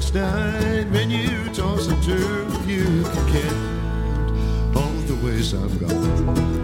last night when you tossed and turned. You can count all the ways I've gone.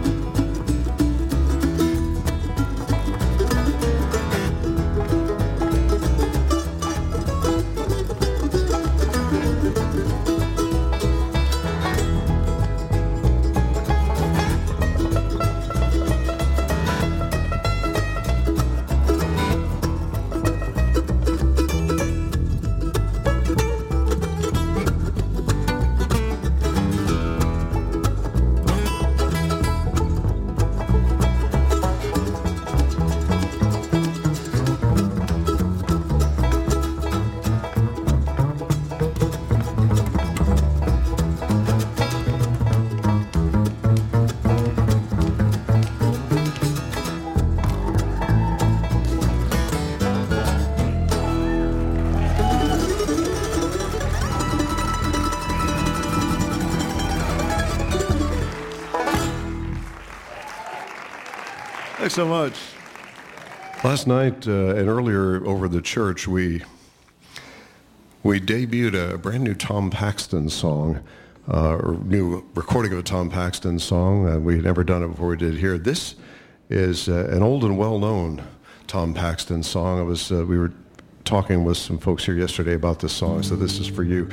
Thanks so much. Last night and earlier over the church, we debuted a brand new Tom Paxton song, or new recording of a Tom Paxton song. We had never done it before we did here. This is an old and well-known Tom Paxton song. We were talking with some folks here yesterday about this song, so this is for you.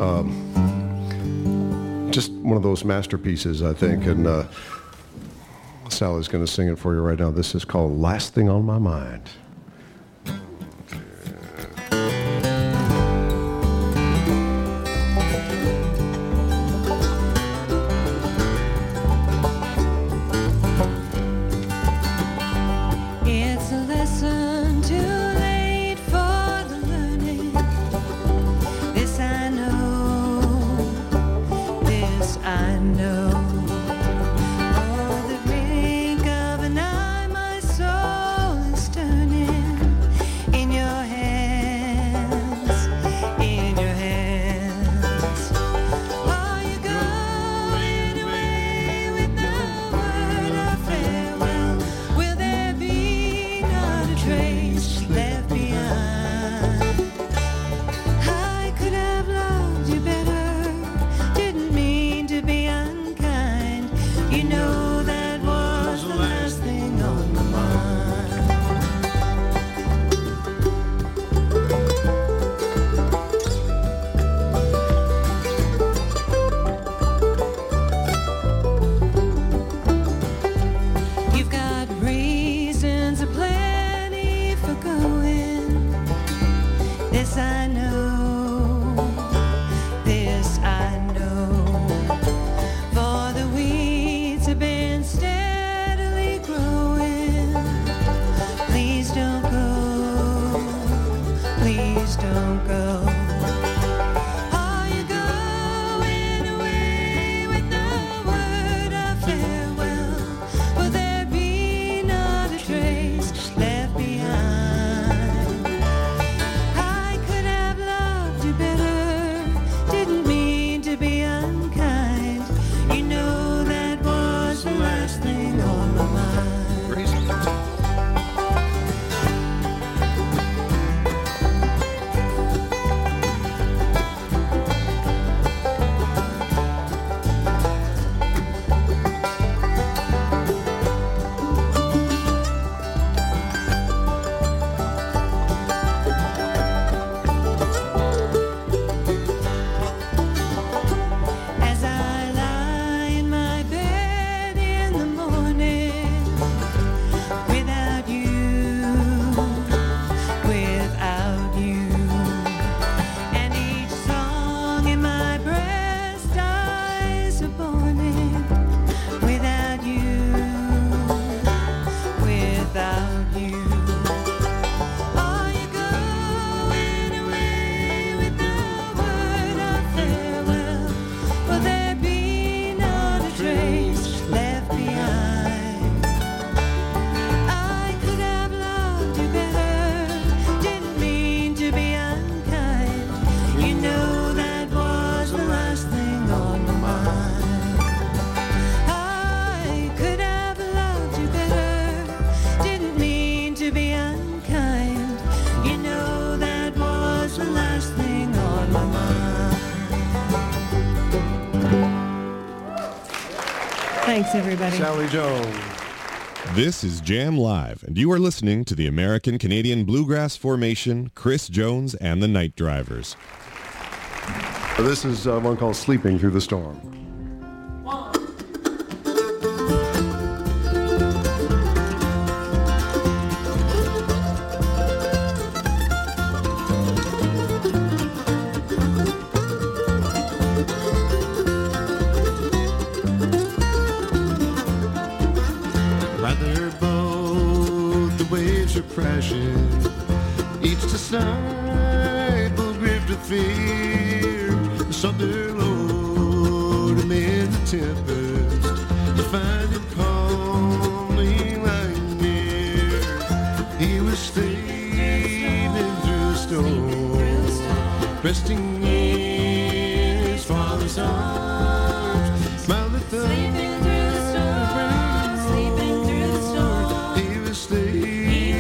Just one of those masterpieces, I think, and Sally's going to sing it for you right now. This is called Last Thing on My Mind. It's a lesson too late for the learning. This I know, this I know. Thanks, everybody. Sally Jones. This is Jam Live, and you are listening to the American-Canadian Bluegrass Formation, Chris Jones and the Night Drivers. This is one called Sleeping Through the Storm. Crashing, each to side will grip to fear. Something low to mend the tempest, to find it calming right near. He was sleeping through the storm, resting in his father's arms. While the thunder sleeping through the storm, he was sleeping.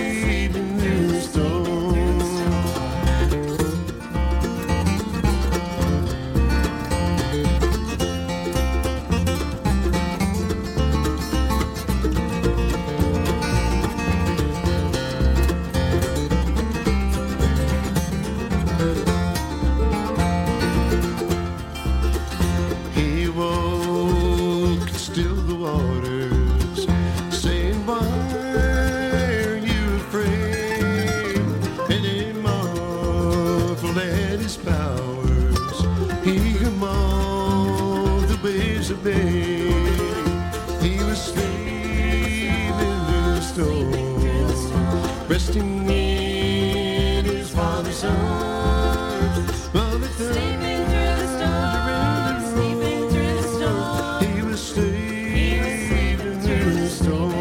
He was sleeping through the storm, resting in his father's arms. Sleeping through the storm, sleeping through the storm. He was sleeping through the storm.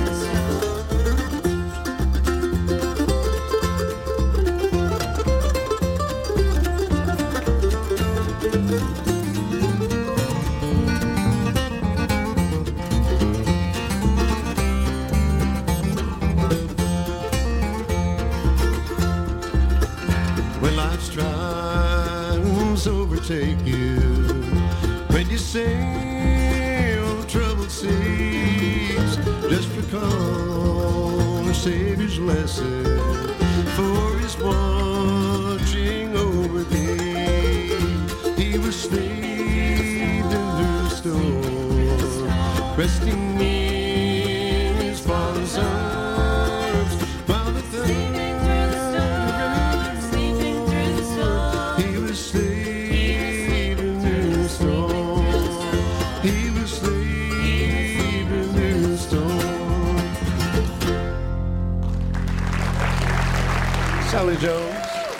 Overtake you when you sail troubled seas, just recall the Savior's lesson, for His watching over thee. He was sleeping through the storm, resting in His Father's arms, while the thunder sleeping through the storm. He was sleeping. Sally Jones.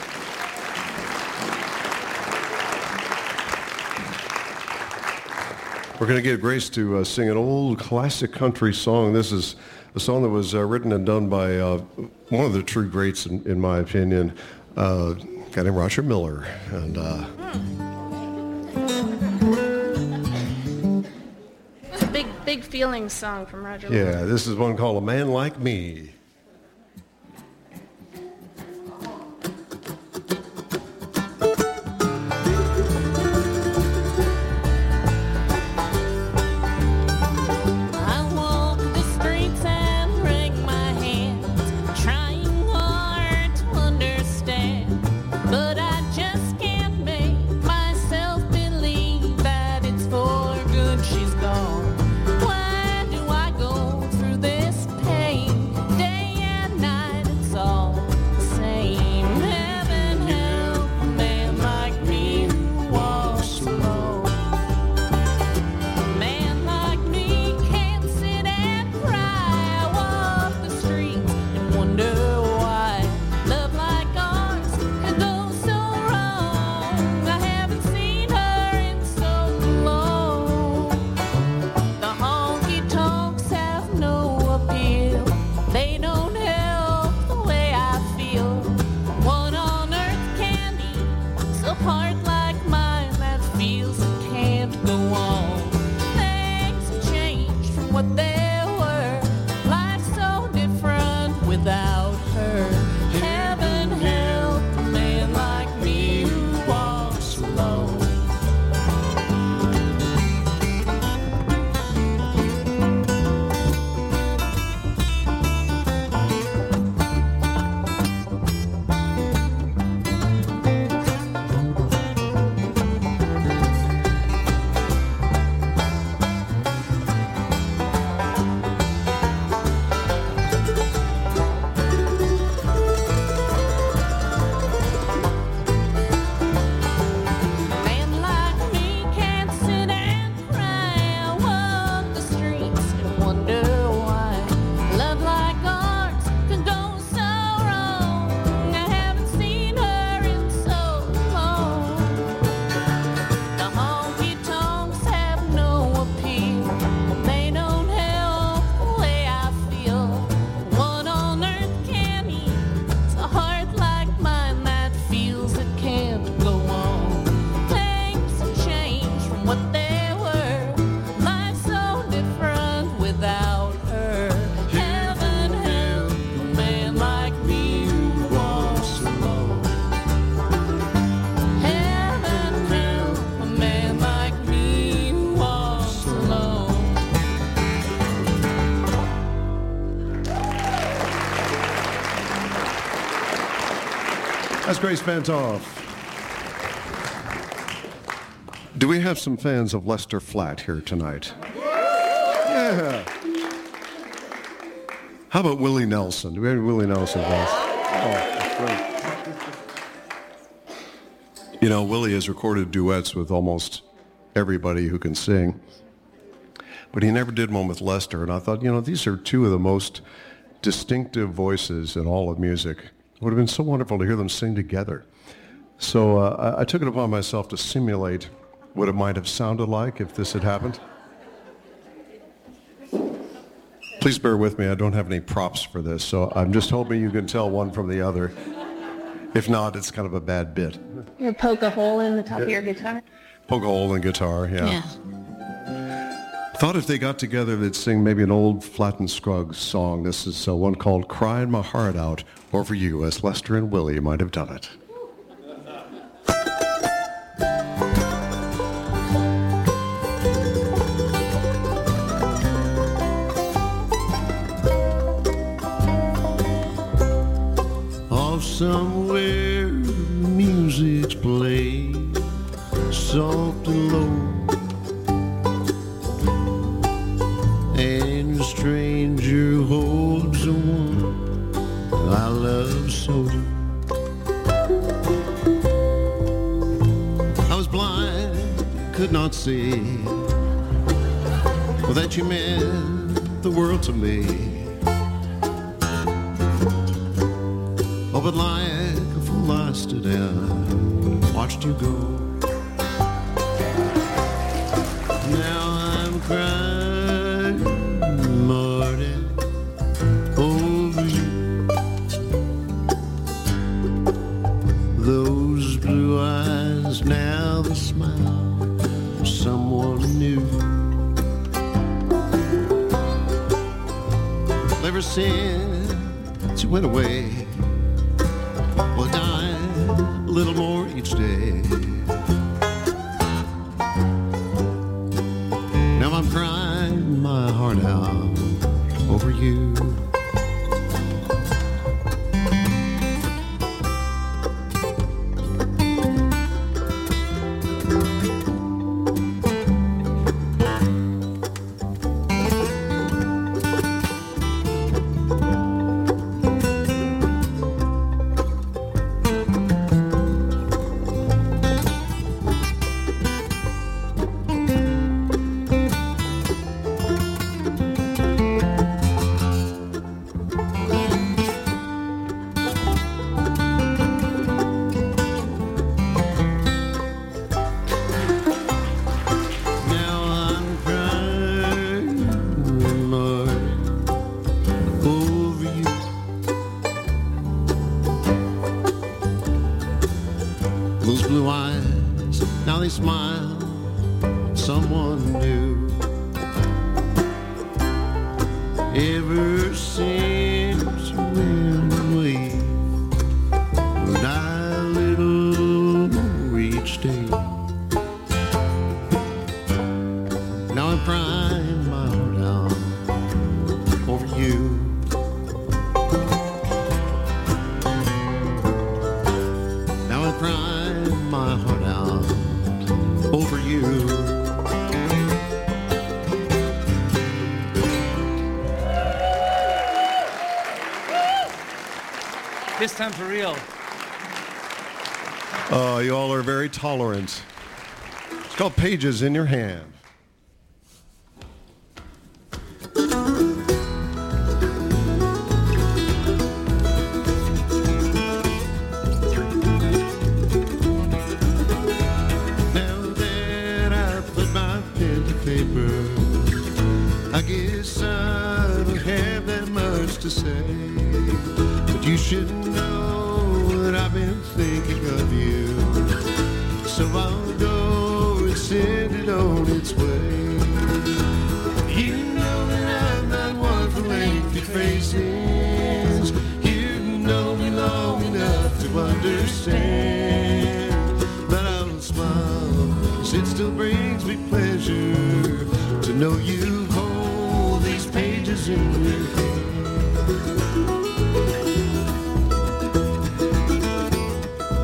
We're going to get Grace to sing an old classic country song. This is a song that was written and done by one of the true greats, in my opinion, a guy named Roger Miller. And it's a big feeling song from Roger Miller. Yeah, this is one called A Man Like Me. Why do I go through this pain? Grace Vantoff. Do we have some fans of Lester Flatt here tonight? Yeah. How about Willie Nelson? Do we have any Willie Nelson fans? Oh, that's great. You know, Willie has recorded duets with almost everybody who can sing, but he never did one with Lester. And I thought, you know, these are two of the most distinctive voices in all of music. It would have been so wonderful to hear them sing together. So I took it upon myself to simulate what it might have sounded like if this had happened. Please bear with me. I don't have any props for this, so I'm just hoping you can tell one from the other. If not, it's kind of a bad bit. You poke a hole in the top of your guitar? Poke a hole in guitar, yeah. Thought if they got together, they'd sing maybe an old Flatt and Scruggs song. This is one called Crying My Heart Out Over You, as Lester and Willie might have done it. Off somewhere, music's played, soft and low, and a stranger holds the one I love so. I was blind, could not see, well, that you meant the world to me. Oh, but like a fool I stood and watched you go. Now I'm crying, Marty, over you. Those blue eyes, now they smile for someone new. Ever since you went away, well, dying a little more each day. Now I'm crying my heart out over you. Those blue eyes, now they smile, someone new. Ever since you went away, we'll die a little more each day. Now I'm crying my heart out over you. Now I'm crying my heart out over you. This time for real. You all are very tolerant. It's called Pages in Your Hand. I guess I don't have that much to say, but you should know that I've been thinking of you. So I'll go and send it on its way. You know that I'm not one for lengthy phrases. You know me long enough to understand that I'll smile, 'cause it still brings me pleasure to know you hold these pages in your hand.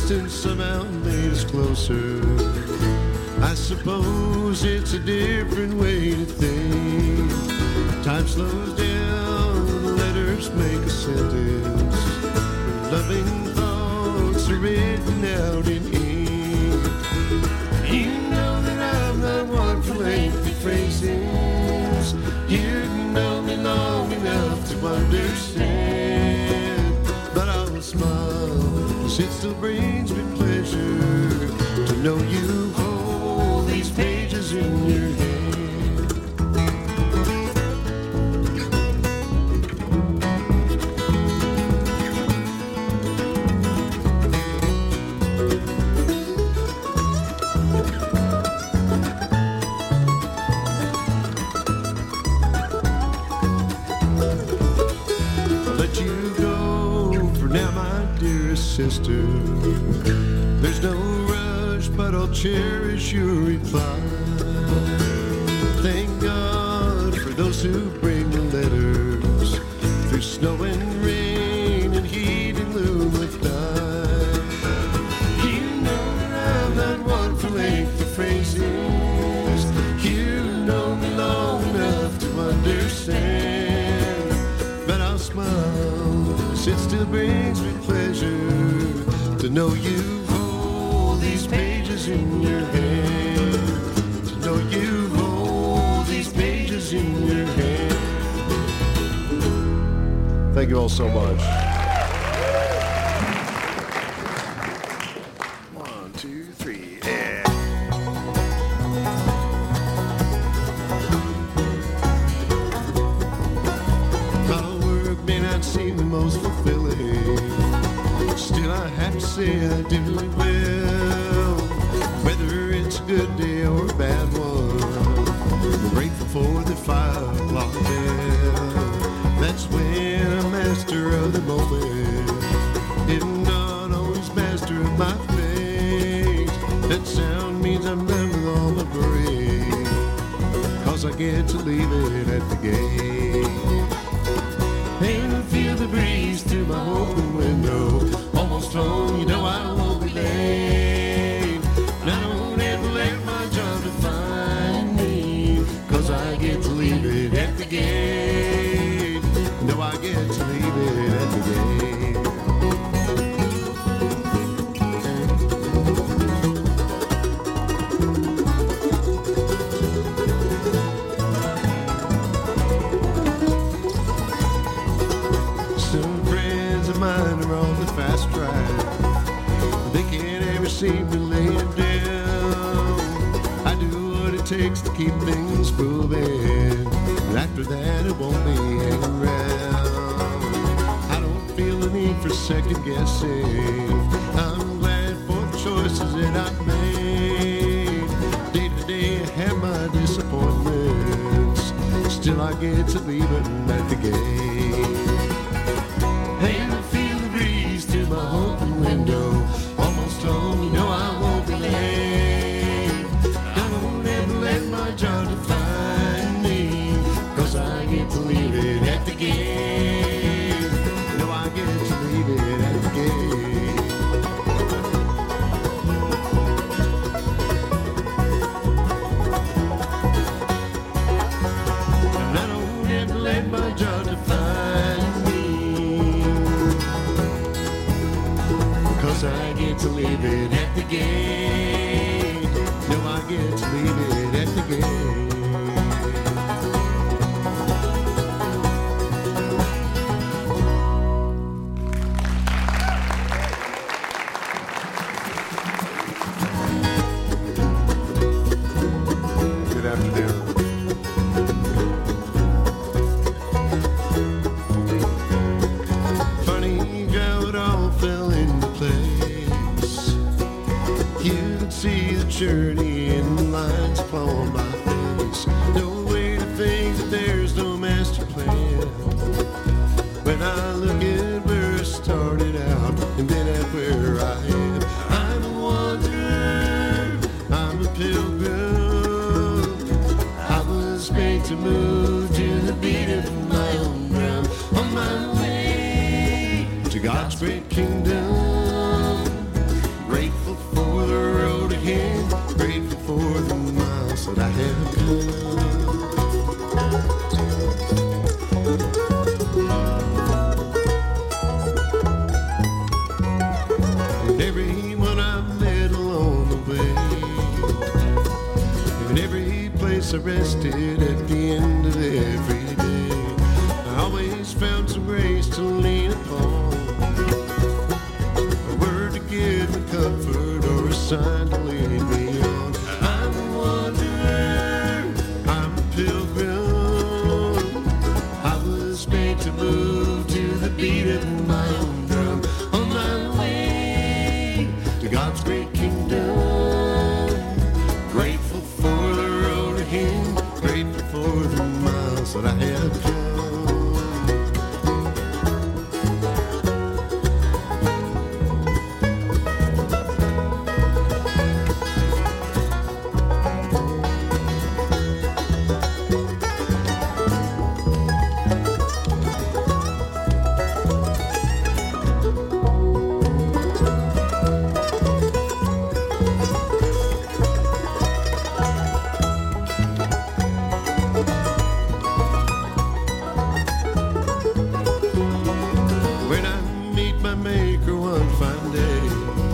distance somehow made us closer. I suppose it's a different way to think. Time slows down, the letters make a sentence. Loving thoughts are written out in ink. You know that I'm not one for lengthy phrases. You know me long enough to understand. But I'll smile, 'cause it still brings me pleasure to know you hold these pages in your hand. Sister, there's no rush, but I'll cherish your reply. Thank God for those who bring the letters through snow and rain and heat and moonlit night. You know that I'm not one for lengthy phrases. You know me long enough to understand. But I'll smile, 'cause it still brings me pleasure to know you hold these pages in your hand. To know you hold these pages in your hand. Thank you all so much. 1, 2, 3, yeah. My work may not seem the most fulfilling. Still I have to say I do it well. Whether it's a good day or a bad one, I'm grateful for the 5 o'clock bell. That's when I'm master of the moment, if not always master of my fate. That sound means I'm done with all my brain, 'cause I get to leave it at the gate. And I feel the breeze through my open window. Almost home, you know I won't be late. And I don't ever let my job define me, 'cause I get to leave it at the gate. No, I get to leave it at the gate. Some friends of mine are on the fast track. They can't ever seem to lay it down. I do what it takes to keep things moving, and after that it won't be hanging around. I don't feel the need for second guessing. I'm glad for the choices that I've made. Day to day I have my disappointments. Still I get to leave it at the gate. And I feel the breeze through my open window. Almost home, you know I won't be late. I won't ever let my job define me, 'cause I get to leave it at the gate. No, I get to leave it at the gate. And I don't ever let my job define me, 'cause I get to leave it at the gate. No, I get to leave it at the gate. Good afternoon. Funny how it all fell into place. You could see the journey in the lines upon my face. No way to think that there's no master plan. When I look at where I started out and then at where I am, I'm a wanderer, I'm a pilgrim. I was made to move to the beat of my own drum. On my way to God's great kingdom, guess I rested at the end of every day. I always found some grace to lean upon, a word to give me comfort or a sign to lead me on. I'm a wanderer, I'm a pilgrim. I was made to move to the beat of my own drum, on my way to God's great kingdom. Grateful for the road ahead, grateful for the miles that I have come. When I meet my maker one fine day,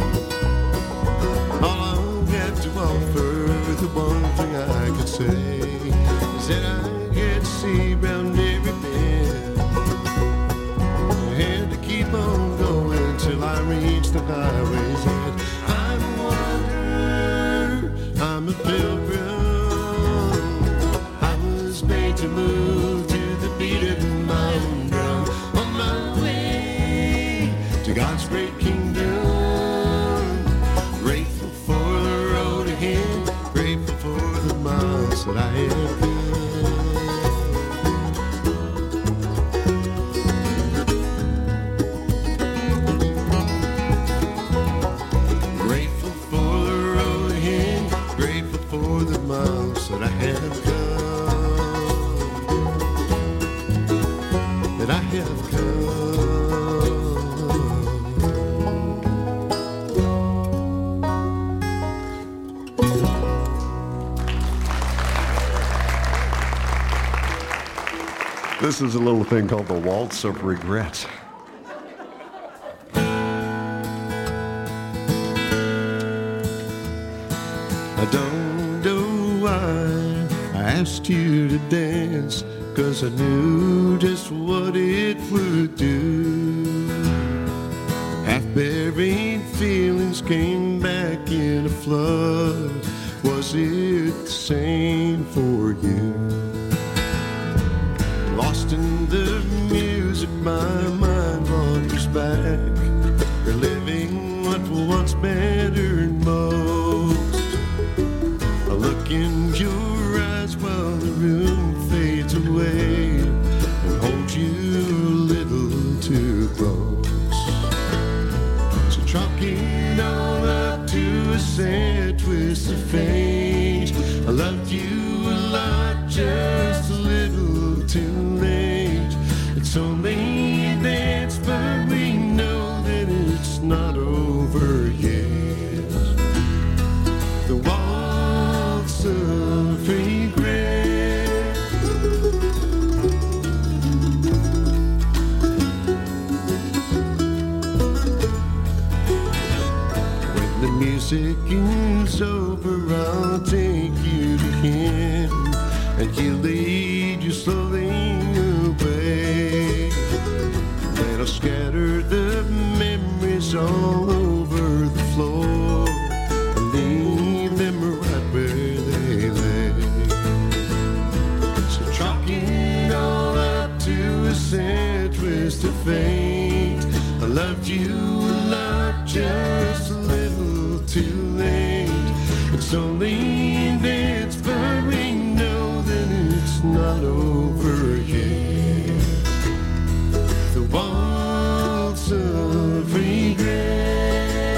all I'll get to offer, the one thing I could say, is that I get to see round every bend. I had to keep on going till I reach the highway's end. I'm a wanderer, I'm a pilgrim. I was made to move to the beat of my own drum, on my way to God's great kingdom. Grateful for the road ahead, grateful for the miles that I have been. Grateful for the road ahead, grateful for the miles that I have come, that I have come. This is a little thing called the Waltz of Regret. I don't know why I asked you to dance, 'cause I knew just what it would do. Half-buried feelings came back in a flood. Was it the same for you? Lost in the music, my mind wanders back, reliving what once mattered most. I look in your eyes while the room fades away and hold you a little too close. So chalk it all up to a sad twist of fate. I loved you a lot, just a little too late. It's only a dance, but we know that it's not over yet. The waltz of regret. When the music is over, I'll take you to him, and he'll lead you slowly away. Then I'll scatter the memories all over the floor and leave them right where they lay. So chalk it all up to a sad twist of fate. I loved you a lot, just a little too late. It's only a dance, but we know that it's not over yet. The waltz of regret.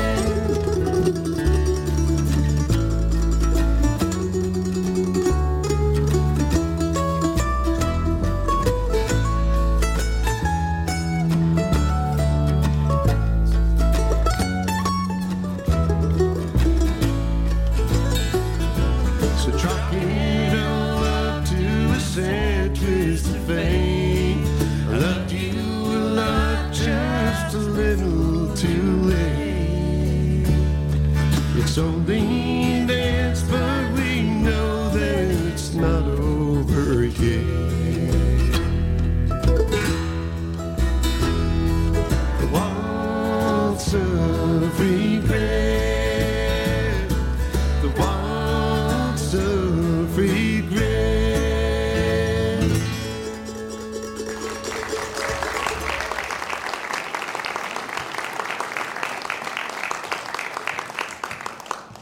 So chalk it all up to a sad twist of fate. I loved you a lot, just a little too late. It's only a dance, but we know that it's not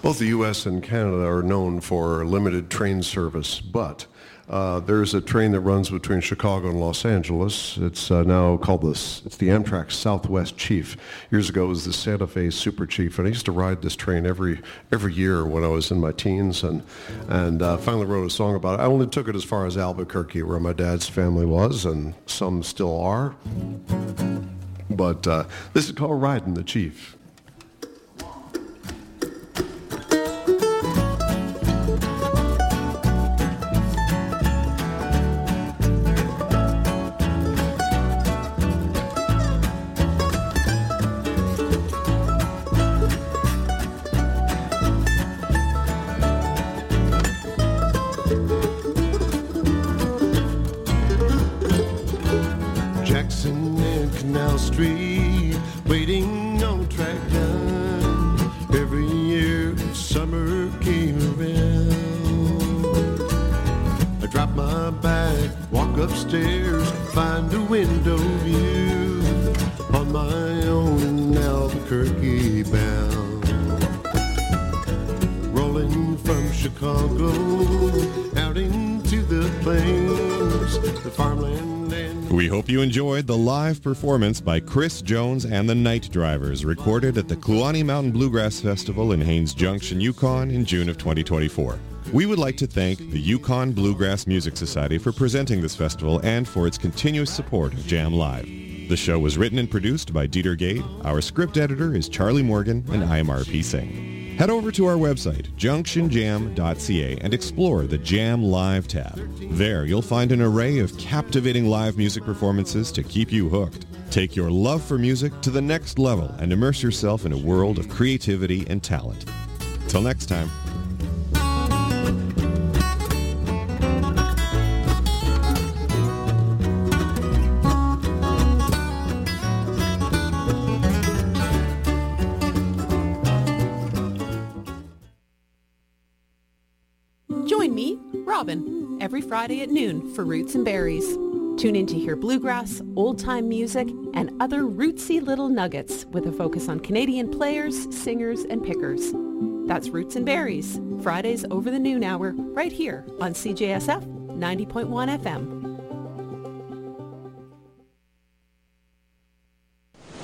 Both the U.S. and Canada are known for limited train service, but there's a train that runs between Chicago and Los Angeles. It's now called it's the Amtrak Southwest Chief. Years ago, it was the Santa Fe Super Chief, and I used to ride this train every year when I was in my teens, and finally wrote a song about it. I only took it as far as Albuquerque, where my dad's family was, and some still are. But this is called Riding the Chief. Jackson and Canal Street, waiting on track done. Every year summer came around, I drop my bag, walk upstairs, find a window view, on my own in Albuquerque bound. Rolling from Chicago out into the plains, the farmland. We hope you enjoyed the live performance by Chris Jones and the Night Drivers, recorded at the Kluane Mountain Bluegrass Festival in Haines Junction, Yukon in June of 2024. We would like to thank the Yukon Bluegrass Music Society for presenting this festival and for its continuous support of Jam Live. The show was written and produced by Dieter Gade. Our script editor is Charlie Morgan, and I am R.P. Singh. Head over to our website, junctionjam.ca, and explore the Jam Live tab. There, you'll find an array of captivating live music performances to keep you hooked. Take your love for music to the next level and immerse yourself in a world of creativity and talent. Till next time. Join me, Robin, every Friday at noon for Roots and Berries. Tune in to hear bluegrass, old-time music, and other rootsy little nuggets with a focus on Canadian players, singers, and pickers. That's Roots and Berries, Fridays over the noon hour, right here on CJSF 90.1 FM.